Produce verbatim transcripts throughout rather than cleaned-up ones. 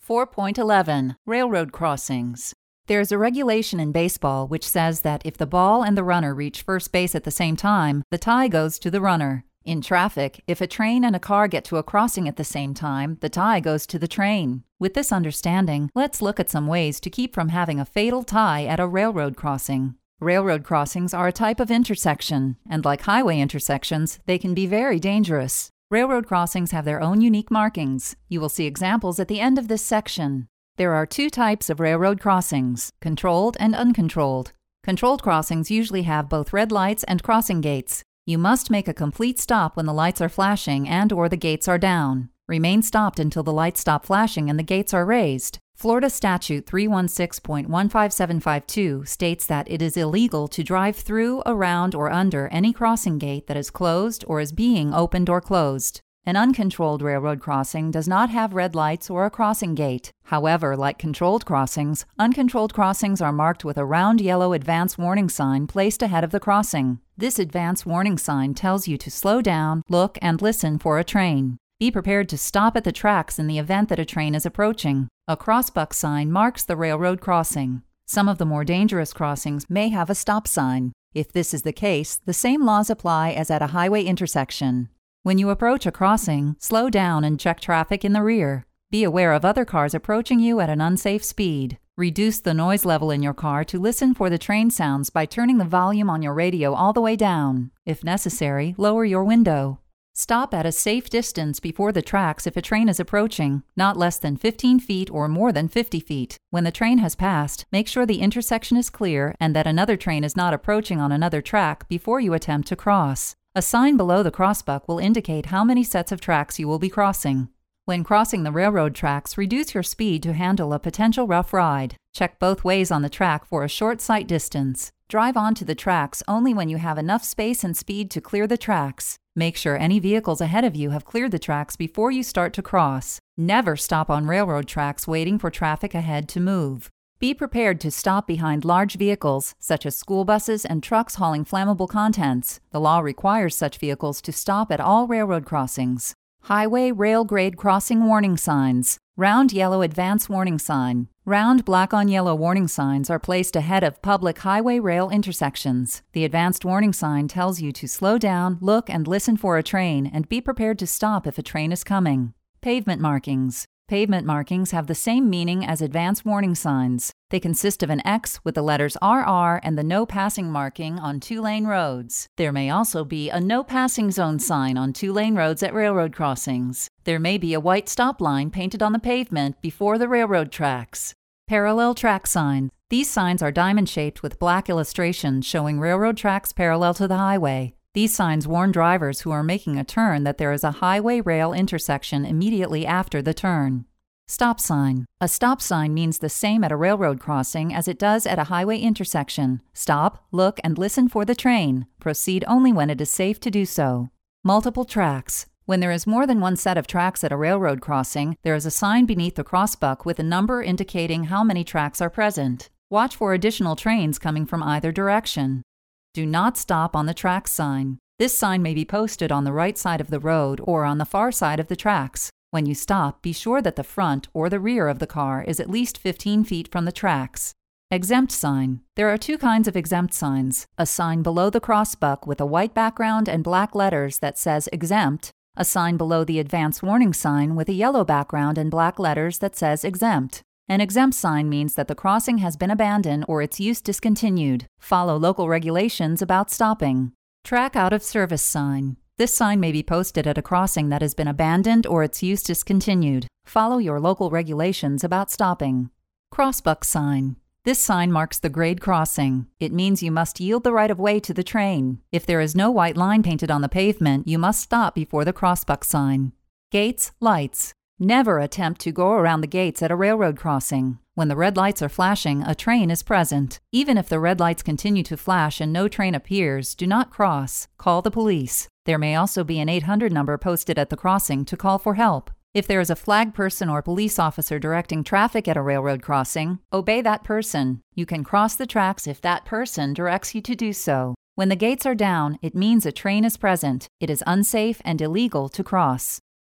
four point eleven. Railroad crossings. There's a regulation in baseball which says that if the ball and the runner reach first base at the same time, the tie goes to the runner. In traffic, if a train and a car get to a crossing at the same time, the tie goes to the train. With this understanding, let's look at some ways to keep from having a fatal tie at a railroad crossing. Railroad crossings are a type of intersection, and like highway intersections, they can be very dangerous. Railroad crossings have their own unique markings. You will see examples at the end of this section. There are two types of railroad crossings, controlled and uncontrolled. Controlled crossings usually have both red lights and crossing gates. You must make a complete stop when the lights are flashing and or the gates are down. Remain stopped until the lights stop flashing and the gates are raised. Florida Statute three sixteen point one five seven five two states that it is illegal to drive through, around, or under any crossing gate that is closed or is being opened or closed. An uncontrolled railroad crossing does not have red lights or a crossing gate. However, like controlled crossings, uncontrolled crossings are marked with a round yellow advance warning sign placed ahead of the crossing. This advance warning sign tells you to slow down, look, and listen for a train. Be prepared to stop at the tracks in the event that a train is approaching. A crossbuck sign marks the railroad crossing. Some of the more dangerous crossings may have a stop sign. If this is the case, the same laws apply as at a highway intersection. When you approach a crossing, slow down and check traffic in the rear. Be aware of other cars approaching you at an unsafe speed. Reduce the noise level in your car to listen for the train sounds by turning the volume on your radio all the way down. If necessary, lower your window. Stop at a safe distance before the tracks if a train is approaching, not less than fifteen feet or more than fifty feet. When the train has passed, make sure the intersection is clear and that another train is not approaching on another track before you attempt to cross. A sign below the crossbuck will indicate how many sets of tracks you will be crossing. When crossing the railroad tracks, reduce your speed to handle a potential rough ride. Check both ways on the track for a short sight distance. Drive onto the tracks only when you have enough space and speed to clear the tracks. Make sure any vehicles ahead of you have cleared the tracks before you start to cross. Never stop on railroad tracks waiting for traffic ahead to move. Be prepared to stop behind large vehicles, such as school buses and trucks hauling flammable contents. The law requires such vehicles to stop at all railroad crossings. Highway rail grade crossing warning signs. Round yellow advance warning sign. Round black on yellow warning signs are placed ahead of public highway rail intersections. The advanced warning sign tells you to slow down, look, and listen for a train, and be prepared to stop if a train is coming. Pavement markings. Pavement markings have the same meaning as advance warning signs. They consist of an X with the letters R R and the no passing marking on two-lane roads. There may also be a no passing zone sign on two-lane roads at railroad crossings. There may be a white stop line painted on the pavement before the railroad tracks. Parallel track sign. These signs are diamond-shaped with black illustrations showing railroad tracks parallel to the highway. These signs warn drivers who are making a turn that there is a highway rail intersection immediately after the turn. Stop sign. A stop sign means the same at a railroad crossing as it does at a highway intersection. Stop, look, and listen for the train. Proceed only when it is safe to do so. Multiple tracks. When there is more than one set of tracks at a railroad crossing, there is a sign beneath the crossbuck with a number indicating how many tracks are present. Watch for additional trains coming from either direction. Do not stop on the tracks sign. This sign may be posted on the right side of the road or on the far side of the tracks. When you stop, be sure that the front or the rear of the car is at least fifteen feet from the tracks. Exempt sign. There are two kinds of exempt signs. A sign below the crossbuck with a white background and black letters that says exempt. A sign below the advance warning sign with a yellow background and black letters that says exempt. An exempt sign means that the crossing has been abandoned or its use discontinued. Follow local regulations about stopping. Track out of service sign. This sign may be posted at a crossing that has been abandoned or its use discontinued. Follow your local regulations about stopping. Crossbuck sign. This sign marks the grade crossing. It means you must yield the right of way to the train. If there is no white line painted on the pavement, you must stop before the crossbuck sign. Gates, lights. Never attempt to go around the gates at a railroad crossing. When the red lights are flashing, a train is present. Even if the red lights continue to flash and no train appears, do not cross. Call the police. There may also be an eight hundred number posted at the crossing to call for help. If there is a flag person or police officer directing traffic at a railroad crossing, obey that person. You can cross the tracks if that person directs you to do so. When the gates are down, it means a train is present. It is unsafe and illegal to cross.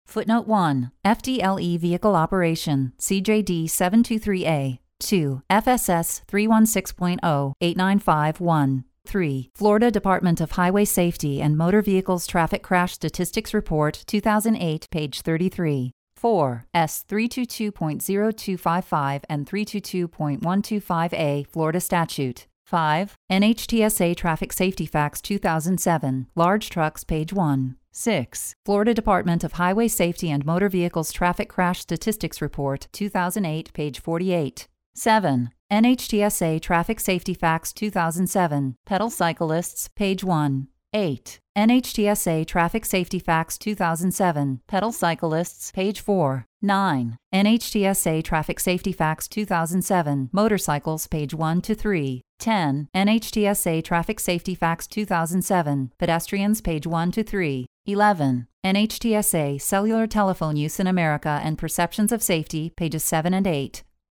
Footnote one. F D L E Vehicle Operation, C J D seven two three A. two. F S S three one six point zero eight nine five one. three. Florida Department of Highway Safety and Motor Vehicles Traffic Crash Statistics Report, two thousand eight, page thirty-three. four. S three twenty-two point zero two five five and three twenty-two point one two five A, Florida Statute. five. N H T S A Traffic Safety Facts two thousand seven, Large Trucks, page one. six. Florida Department of Highway Safety and Motor Vehicles Traffic Crash Statistics Report, two thousand eight, page forty-eight. seven. N H T S A Traffic Safety Facts two thousand seven, Pedal Cyclists, page one. eight. N H T S A Traffic Safety Facts two thousand seven, Pedal Cyclists, page four. nine. N H T S A Traffic Safety Facts two thousand seven, Motorcycles, page one to three. ten. N H T S A Traffic Safety Facts two thousand seven, Pedestrians, page one to three. eleven. N H T S A Cellular Telephone Use in America and Perceptions of Safety, pages seven and eight.